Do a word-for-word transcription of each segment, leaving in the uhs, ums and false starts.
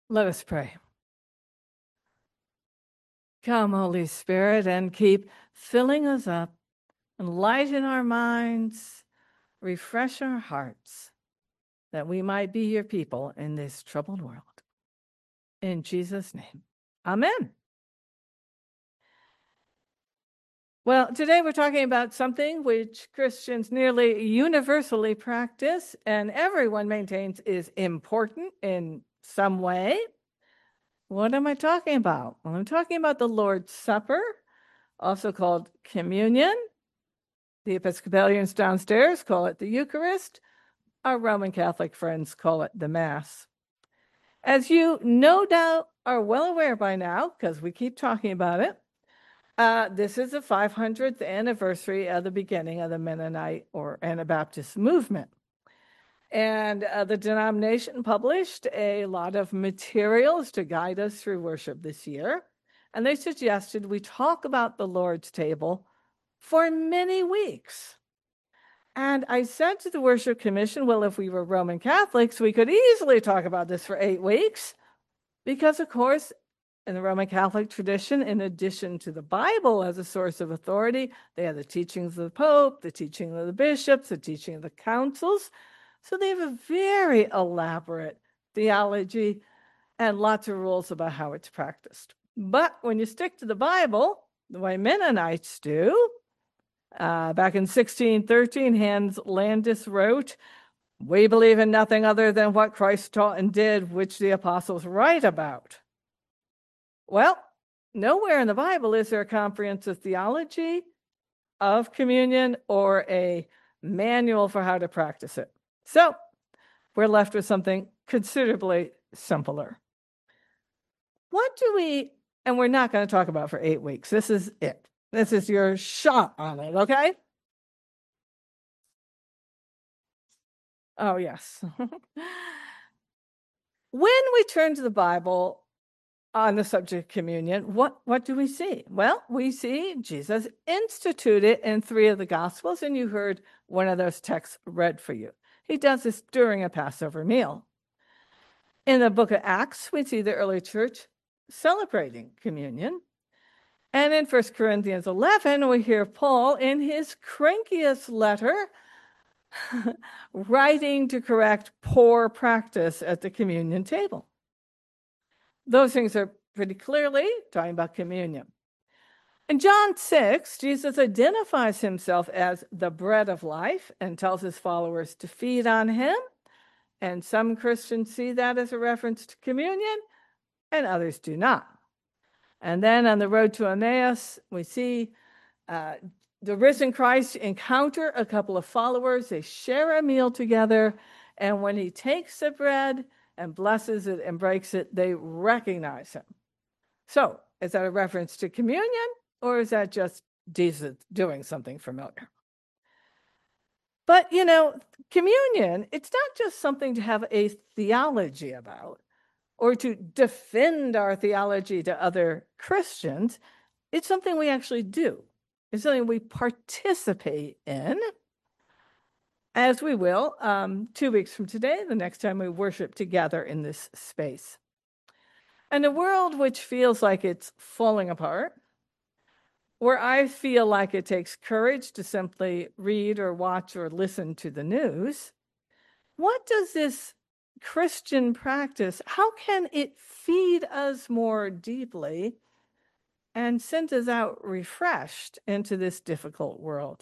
Let us pray. Come, Holy Spirit, and keep filling us up, enlighten our minds, refresh our hearts, that we might be your people in this troubled world. In Jesus' name, amen. Well, today we're talking about something which Christians nearly universally practice and everyone maintains is important in some way. What am I talking about? Well, I'm talking about the Lord's Supper, also called communion. The Episcopalians downstairs call it the Eucharist. Our Roman Catholic friends call it the Mass. As you no doubt are well aware by now, because we keep talking about it, uh, this is the five hundredth anniversary of the beginning of the Mennonite or Anabaptist movement. And uh, the denomination published a lot of materials to guide us through worship this year. And they suggested we talk about the Lord's table for many weeks. And I said to the worship commission, well, if we were Roman Catholics, we could easily talk about this for eight weeks. Because, of course, in the Roman Catholic tradition, in addition to the Bible as a source of authority, they have the teachings of the Pope, the teaching of the bishops, the teaching of the councils. So they have a very elaborate theology and lots of rules about how it's practiced. But when you stick to the Bible, the way Mennonites do, uh, back in sixteen thirteen, Hans Landis wrote, "We believe in nothing other than what Christ taught and did, which the apostles write about." Well, nowhere in the Bible is there a comprehensive theology of communion or a manual for how to practice it. So we're left with something considerably simpler. What do we, and we're not going to talk about for eight weeks. This is it. This is your shot on it, okay? Oh, yes. When we turn to the Bible on the subject of communion, what, what do we see? Well, we see Jesus instituted in three of the Gospels, and you heard one of those texts read for you. He does this during a Passover meal. In the book of Acts, we see the early church celebrating communion. And in First Corinthians eleven, we hear Paul in his crankiest letter writing to correct poor practice at the communion table. Those things are pretty clearly talking about communion. In John six, Jesus identifies himself as the bread of life and tells his followers to feed on him. And some Christians see that as a reference to communion, and others do not. And then on the road to Emmaus, we see uh, the risen Christ encounter a couple of followers. They share a meal together, and when he takes the bread and blesses it and breaks it, they recognize him. So, is that a reference to communion, or is that just Jesus doing something familiar? But, you know, communion, it's not just something to have a theology about or to defend our theology to other Christians. It's something we actually do. It's something we participate in, as we will um, two weeks from today, the next time we worship together in this space. In a world which feels like it's falling apart, where I feel like it takes courage to simply read or watch or listen to the news, what does this Christian practice, how can it feed us more deeply and send us out refreshed into this difficult world?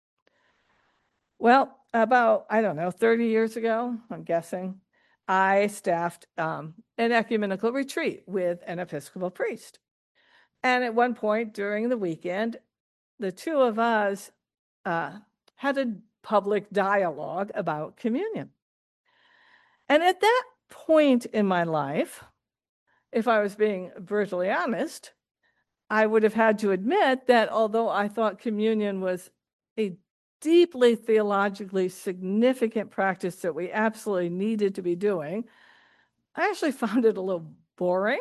Well, about, I don't know, thirty years ago, I'm guessing, I staffed um, an ecumenical retreat with an Episcopal priest. And at one point during the weekend, the two of us uh, had a public dialogue about communion. And at that point in my life, if I was being brutally honest, I would have had to admit that although I thought communion was a deeply theologically significant practice that we absolutely needed to be doing, I actually found it a little boring.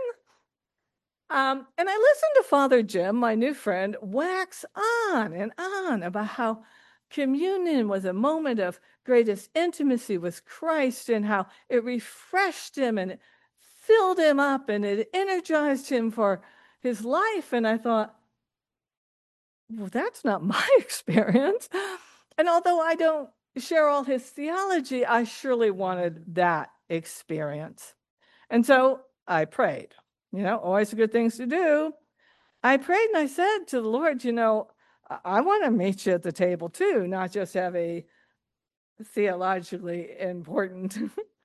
Um, and I listened to Father Jim, my new friend, wax on and on about how communion was a moment of greatest intimacy with Christ and how it refreshed him and filled him up and it energized him for his life. And I thought, well, that's not my experience. And although I don't share all his theology, I surely wanted that experience. And so I prayed, you know, always good things to do. I prayed and I said to the Lord, you know, I, I want to meet you at the table too, not just have a theologically important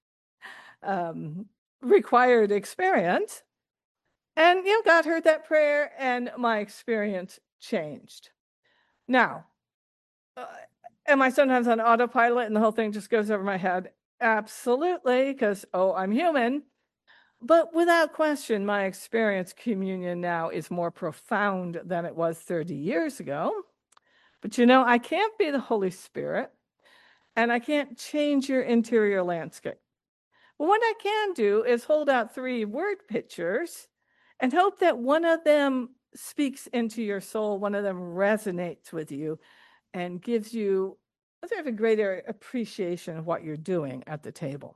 um, required experience. And, you know, God heard that prayer and my experience changed. Now, uh, am I sometimes on autopilot and the whole thing just goes over my head? Absolutely, because, oh, I'm human. But without question, my experience communion now is more profound than it was thirty years ago. But you know, I can't be the Holy Spirit, and I can't change your interior landscape. But what I can do is hold out three word pictures and hope that one of them speaks into your soul, one of them resonates with you, and gives you a sort of a greater appreciation of what you're doing at the table.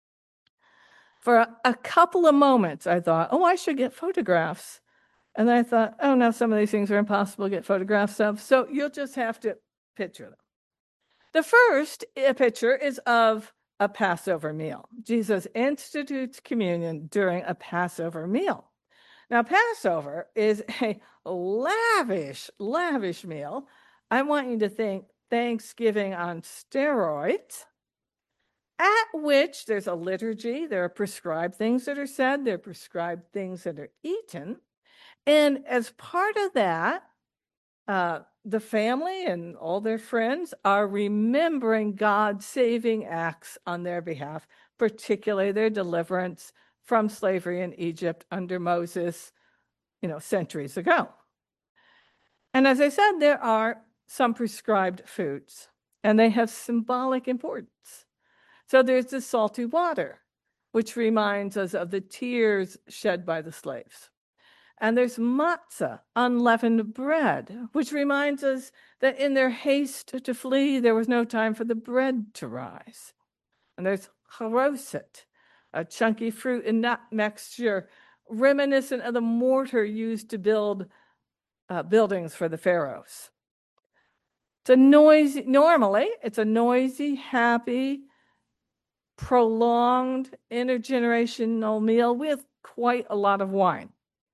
For a, a couple of moments, I thought, oh, I should get photographs. And then I thought, oh, now some of these things are impossible to get photographs of. So you'll just have to picture them. The first picture is of a Passover meal. Jesus institutes communion during a Passover meal. Now, Passover is a lavish, lavish meal. I want you to think Thanksgiving on steroids, at which there's a liturgy, there are prescribed things that are said, there are prescribed things that are eaten. And as part of that, uh, the family and all their friends are remembering God's saving acts on their behalf, particularly their deliverance from slavery in Egypt under Moses, you know, centuries ago. And as I said, there are some prescribed foods, and they have symbolic importance. So there's the salty water, which reminds us of the tears shed by the slaves. And there's matzah, unleavened bread, which reminds us that in their haste to flee, there was no time for the bread to rise. And there's charoset, a chunky fruit and nut mixture, reminiscent of the mortar used to build uh, buildings for the pharaohs. It's a noisy, normally, it's a noisy, happy, prolonged, intergenerational meal with quite a lot of wine.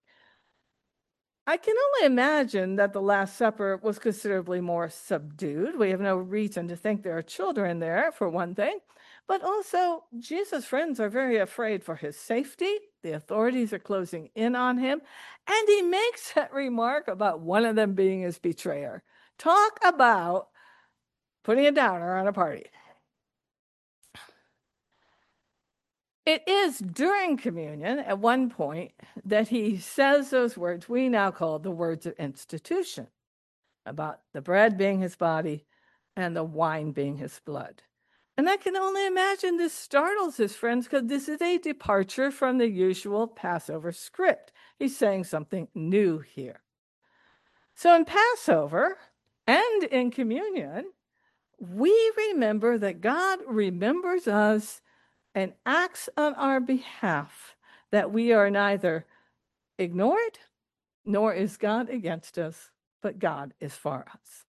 I can only imagine that the Last Supper was considerably more subdued. We have no reason to think there are children there, for one thing. But also, Jesus' friends are very afraid for his safety. The authorities are closing in on him. And he makes that remark about one of them being his betrayer. Talk about putting a downer on a party. It is during communion, at one point, that he says those words we now call the words of institution, about the bread being his body and the wine being his blood. And I can only imagine this startles his friends because this is a departure from the usual Passover script. He's saying something new here. So in Passover and in communion, we remember that God remembers us and acts on our behalf, that we are neither ignored, nor is God against us, but God is for us.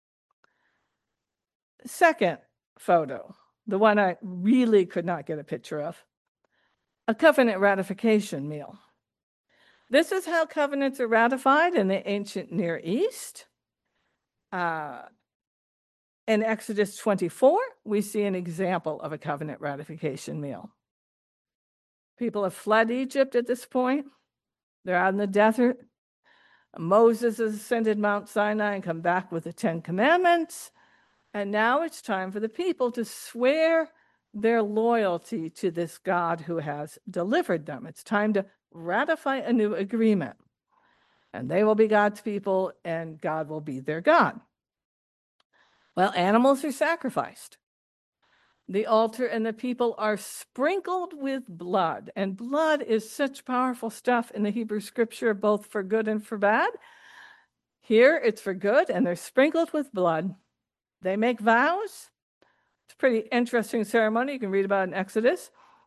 Second photo, the one I really could not get a picture of, a covenant ratification meal. This is how covenants are ratified in the ancient Near East. Uh, in Exodus twenty-four, we see an example of a covenant ratification meal. People have fled Egypt at this point. They're out in the desert. Moses has ascended Mount Sinai and come back with the Ten Commandments. And now it's time for the people to swear their loyalty to this God who has delivered them. It's time to ratify a new agreement. And they will be God's people, and God will be their God. Well, animals are sacrificed. The altar and the people are sprinkled with blood. And blood is such powerful stuff in the Hebrew scripture, both for good and for bad. Here it's for good, and they're sprinkled with blood. They make vows. It's a pretty interesting ceremony. You can read about it in Exodus.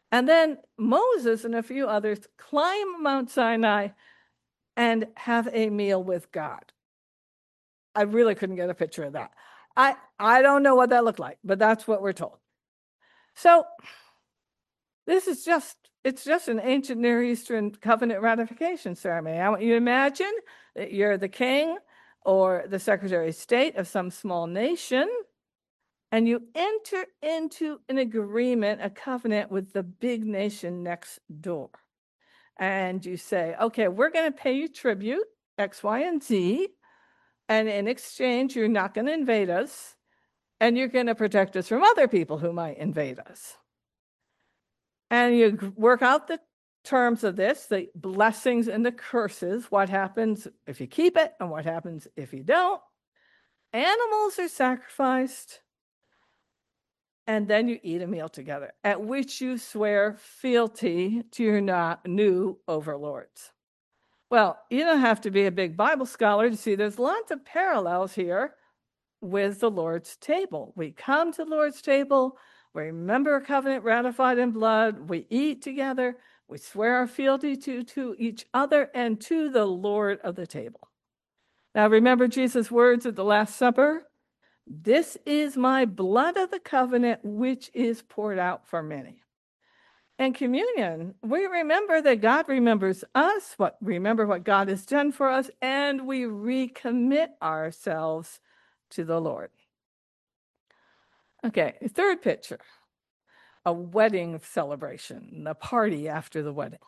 And then Moses and a few others climb Mount Sinai and have a meal with God. I really couldn't get a picture of that. I, I don't know what that looked like, but that's what we're told. So this is just, it's just an ancient Near Eastern covenant ratification ceremony. I want you to imagine that you're the king or the Secretary of State of some small nation, and you enter into an agreement, a covenant with the big nation next door. And you say, okay, we're going to pay you tribute, X, Y, and Z. And in exchange, you're not going to invade us. And you're going to protect us from other people who might invade us. And you work out the terms of this, the blessings and the curses, what happens if you keep it and what happens if you don't. Animals are sacrificed. And then you eat a meal together, at which you swear fealty to your not new overlords. Well, you don't have to be a big Bible scholar to see there's lots of parallels here with the Lord's table. We come to the Lord's table, we remember a covenant ratified in blood, we eat together, we swear our fealty to, to each other and to the Lord of the table. Now, remember Jesus' words at the Last Supper? This is my blood of the covenant, which is poured out for many. In communion, we remember that God remembers us, what remember what God has done for us, and we recommit ourselves to the Lord. Okay, third picture, a wedding celebration, the party after the wedding.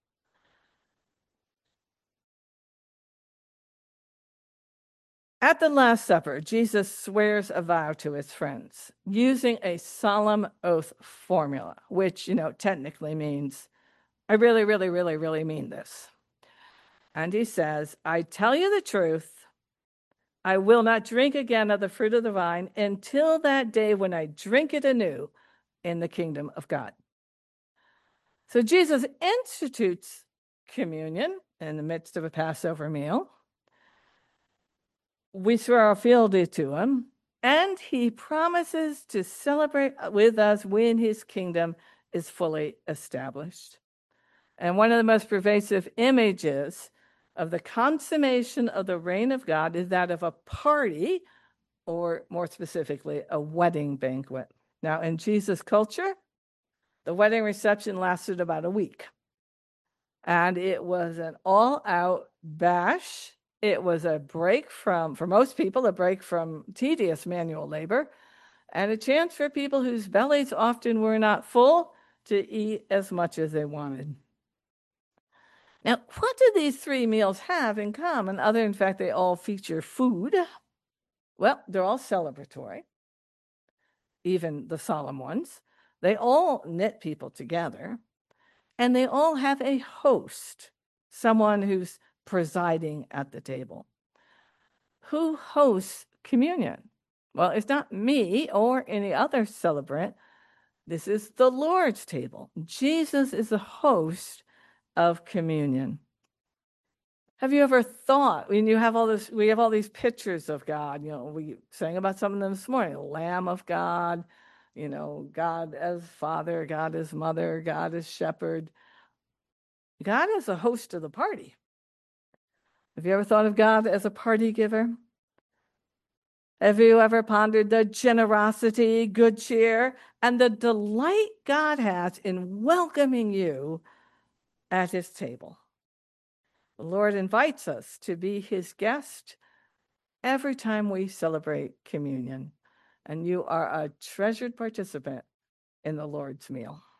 At the Last Supper, Jesus swears a vow to his friends using a solemn oath formula, which, you know, technically means, I really, really, really, really mean this. And he says, I tell you the truth, I will not drink again of the fruit of the vine until that day when I drink it anew in the kingdom of God. So Jesus institutes communion in the midst of a Passover meal. We swear our fealty to him, and he promises to celebrate with us when his kingdom is fully established. And one of the most pervasive images of the consummation of the reign of God is that of a party, or more specifically, a wedding banquet. Now, in Jesus' culture, the wedding reception lasted about a week. And it was an all-out bash. It was a break from, for most people, a break from tedious manual labor, and a chance for people whose bellies often were not full to eat as much as they wanted. Now, what do these three meals have in common, other than the fact they all feature food? Well, they're all celebratory, even the solemn ones. They all knit people together, and they all have a host, someone who's presiding at the table. Who hosts communion? Well, it's not me or any other celebrant. This is the Lord's table. Jesus is the host of communion. Have you ever thought, when you have all this, we have all these pictures of God, you know, we sang about some of them this morning, Lamb of God, you know, God as Father, God as Mother, God as Shepherd. God is a host of the party. Have you ever thought of God as a party giver? Have you ever pondered the generosity, good cheer, and the delight God has in welcoming you at his table? The Lord invites us to be his guest every time we celebrate communion, and you are a treasured participant in the Lord's meal.